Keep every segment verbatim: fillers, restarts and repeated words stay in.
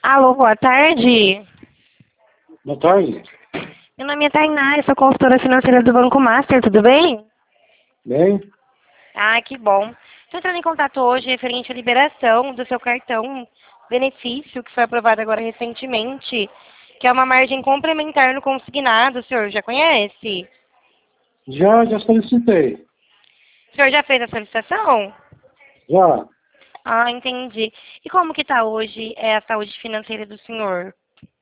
Alô, boa tarde. Boa tarde. Meu nome é Tainá, eu sou consultora financeira do Banco Master, tudo bem? Bem? Ah, que bom. Estou entrando em contato hoje referente à liberação do seu cartão benefício, que foi aprovado agora recentemente, que é uma margem complementar no consignado, o senhor já conhece? Já, já solicitei. O senhor já fez a solicitação? Já. Ah, entendi. E como que está hoje é, a saúde financeira do senhor?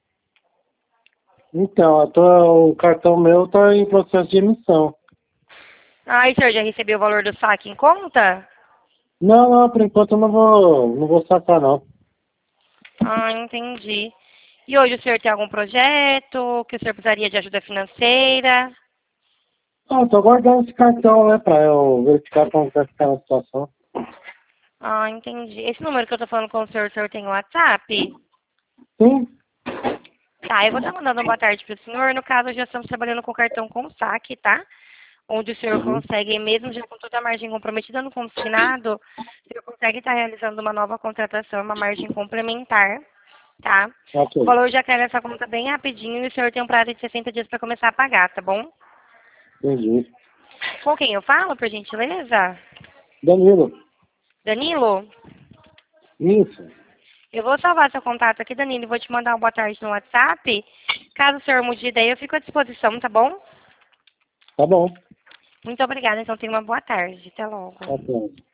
Então, eu tô- o cartão meu está em processo de emissão. Ah, e o senhor já recebeu o valor do saque em conta? Não, não, por enquanto eu não vou, não vou sacar, não. Ah, entendi. E hoje o senhor tem algum projeto que o senhor precisaria de ajuda financeira? Ah, tô guardando esse cartão, né, para eu verificar como vai ficar a situação. Ah, entendi. Esse número que eu tô falando com o senhor, o senhor tem WhatsApp? Sim? Tá, eu vou estar mandando uma boa tarde para o senhor. No caso, já estamos trabalhando com cartão com saque, tá? Onde o senhor Uhum. consegue, mesmo já com toda a margem comprometida no consignado, o senhor consegue estar realizando uma nova contratação, uma margem complementar, tá? Ok. O valor já cai nessa conta bem rapidinho e o senhor tem um prazo de sessenta dias para começar a pagar, tá bom? Entendi. Com quem eu falo, por gentileza? Danilo. Danilo? Isso. Eu vou salvar seu contato aqui, Danilo, e vou te mandar uma boa tarde no WhatsApp. Caso o senhor mude de ideia, eu fico à disposição, tá bom? Tá bom. Muito obrigada, então tenha uma boa tarde. Até logo. Tá bom.